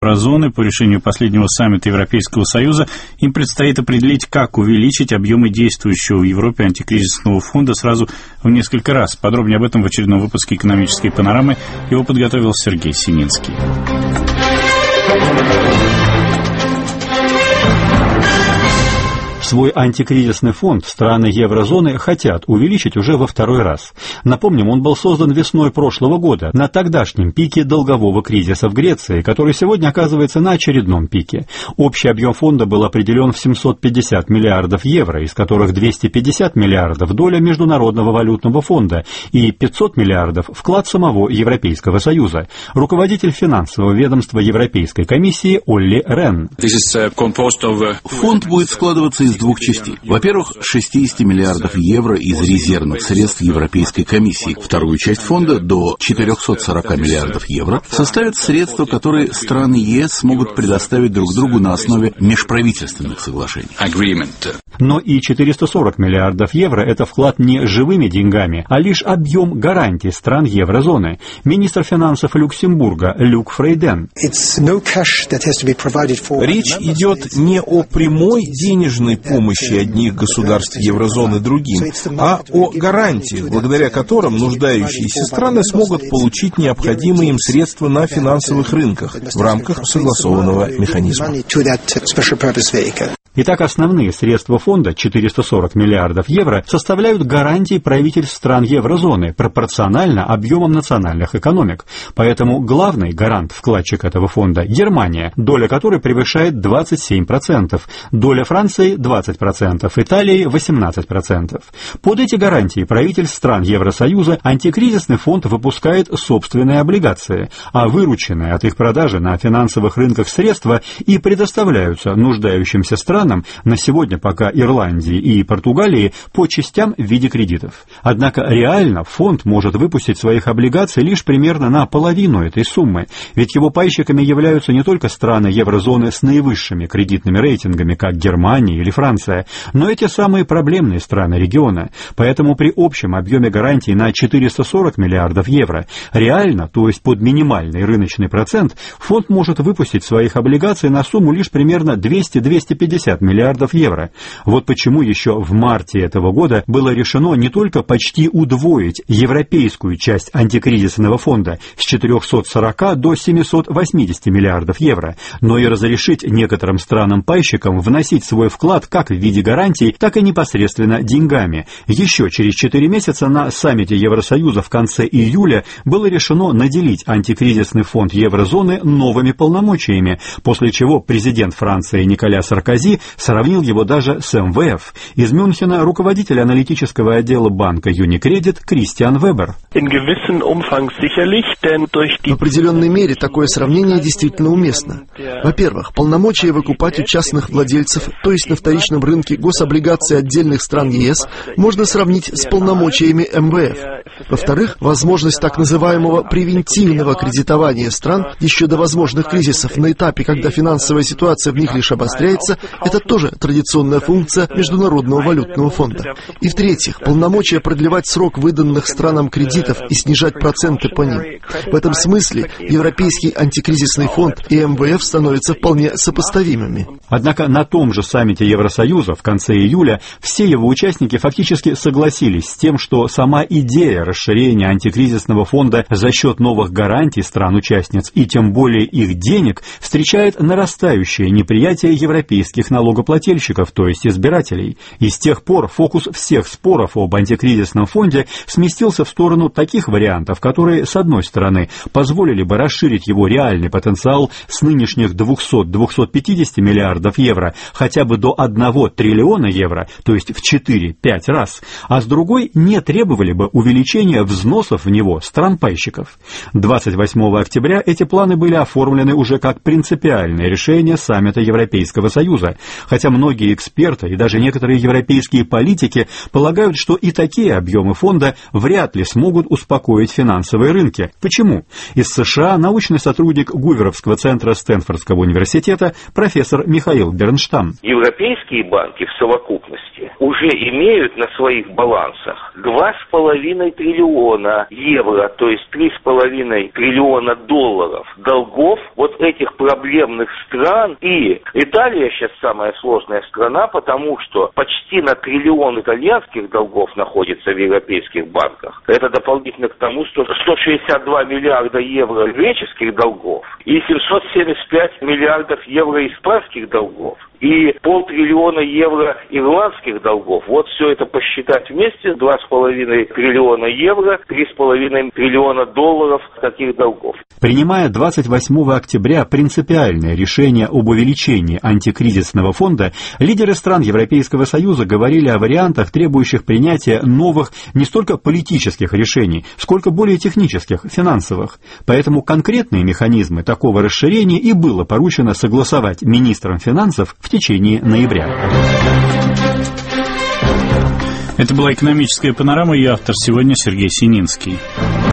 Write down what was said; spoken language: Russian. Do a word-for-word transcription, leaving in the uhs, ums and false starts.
еврозоны. По решению последнего саммита Европейского Союза им предстоит определить, как увеличить объемы действующего в Европе антикризисного фонда сразу в несколько раз. Подробнее об этом в очередном выпуске «Экономической панорамы». Его подготовил Сергей Сининский. Свой антикризисный фонд страны еврозоны хотят увеличить уже во второй раз. Напомним, он был создан весной прошлого года, на тогдашнем пике долгового кризиса в Греции, который сегодня оказывается на очередном пике. Общий объем фонда был определен в семьсот пятьдесят миллиардов евро, из которых двести пятьдесят миллиардов – доля Международного валютного фонда и пятьсот миллиардов – вклад самого Европейского Союза. Руководитель финансового ведомства Европейской комиссии Олли Рен. Фонд будет складываться из двух частей. Во-первых, шестьдесят миллиардов евро из резервных средств Европейской комиссии. Вторую часть фонда, до четыреста сорок миллиардов евро, составят средства, которые страны ЕС смогут предоставить друг другу на основе межправительственных соглашений. Но и четыреста сорок миллиардов евро – это вклад не живыми деньгами, а лишь объем гарантий стран еврозоны. Министр финансов Люксембурга Люк Фрейден. Речь идет не о прямой денежной помощи одних государств еврозоны другим, а о гарантиях, благодаря которым нуждающиеся страны смогут получить необходимые им средства на финансовых рынках в рамках согласованного механизма. Итак, основные средства фонда, четыреста сорок миллиардов евро, составляют гарантии правительств стран еврозоны пропорционально объемам национальных экономик. Поэтому главный гарант-вкладчик этого фонда – Германия, доля которой превышает двадцать семь процентов, доля Франции – двадцать процентов, Италии – восемнадцать процентов. Под эти гарантии правительств стран Евросоюза антикризисный фонд выпускает собственные облигации, а вырученные от их продажи на финансовых рынках средства и предоставляются нуждающимся странам, на сегодня пока Ирландии и Португалии, по частям в виде кредитов. Однако реально фонд может выпустить своих облигаций лишь примерно на половину этой суммы, ведь его пайщиками являются не только страны еврозоны с наивысшими кредитными рейтингами, как Германия или Франция, но и те самые проблемные страны региона. Поэтому при общем объеме гарантий на четыреста сорок миллиардов евро реально, то есть под минимальный рыночный процент, фонд может выпустить своих облигаций на сумму лишь примерно двести - двести пятьдесят миллиардов евро. Вот почему еще в марте этого года было решено не только почти удвоить европейскую часть антикризисного фонда с четырехсот сорока до семисот восьмидесяти миллиардов евро, но и разрешить некоторым странам-пайщикам вносить свой вклад как в виде гарантий, так и непосредственно деньгами. Еще через четыре месяца на саммите Евросоюза в конце июля было решено наделить антикризисный фонд еврозоны новыми полномочиями, после чего президент Франции Николя Саркози сравнил его даже с эм вэ эф. Из Мюнхена руководитель аналитического отдела банка Юникредит Кристиан Вебер. В определенной мере такое сравнение действительно уместно. Во-первых, полномочия выкупать у частных владельцев, то есть на вторичном рынке гособлигаций отдельных стран ЕС, можно сравнить с полномочиями эм вэ эф. Во-вторых, возможность так называемого превентивного кредитования стран еще до возможных кризисов на этапе, когда финансовая ситуация в них лишь обостряется, это тоже традиционная функция Международного валютного фонда. И в-третьих, полномочия продлевать срок выданных странам кредитов и снижать проценты по ним. В этом смысле Европейский антикризисный фонд и эм вэ эф становятся вполне сопоставимыми. Однако на том же саммите Евросоюза в конце июля все его участники фактически согласились с тем, что сама идея расширения антикризисного фонда за счет новых гарантий стран-участниц и тем более их денег встречает нарастающее неприятие европейских налогоплательщиков, то есть избирателей. И с тех пор фокус всех споров об антикризисном фонде сместился в сторону таких вариантов, которые, с одной стороны, позволили бы расширить его реальный потенциал с нынешних двухсот - двухсот пятидесяти миллиардов евро хотя бы до одного триллиона евро, то есть в четыре-пять раз, а с другой не требовали бы увеличения взносов в него стран-пайщиков. двадцать восьмого октября эти планы были оформлены уже как принципиальное решение саммита Европейского Союза, Хотя многие эксперты и даже некоторые европейские политики полагают, что и такие объемы фонда вряд ли смогут успокоить финансовые рынки. Почему? Из США научный сотрудник Гуверовского центра Стэнфордского университета профессор Михаил Бернштам. Европейские банки в совокупности уже имеют на своих балансах два с половиной триллиона евро, то есть три с половиной триллиона долларов долгов вот этих проблемных стран. И Италия сейчас самая сложная страна, потому что почти на триллион итальянских долгов находится в европейских банках. Это дополнительно к тому, что сто шестьдесят два миллиарда евро греческих долгов и семьсот семьдесят пять миллиардов евро испанских долгов и полтриллиона евро ирландских долгов. Вот все это посчитать вместе, два с половиной триллиона евро, три с половиной триллиона долларов таких долгов. Принимая двадцать восьмого октября принципиальное решение об увеличении антикризисного фонда, лидеры стран Европейского Союза говорили о вариантах, требующих принятия новых не столько политических решений, сколько более технических, финансовых. Поэтому конкретные механизмы такого расширения и было поручено согласовать министрам финансов в течение ноября. Это была экономическая панорама, ее автор сегодня Сергей Сининский.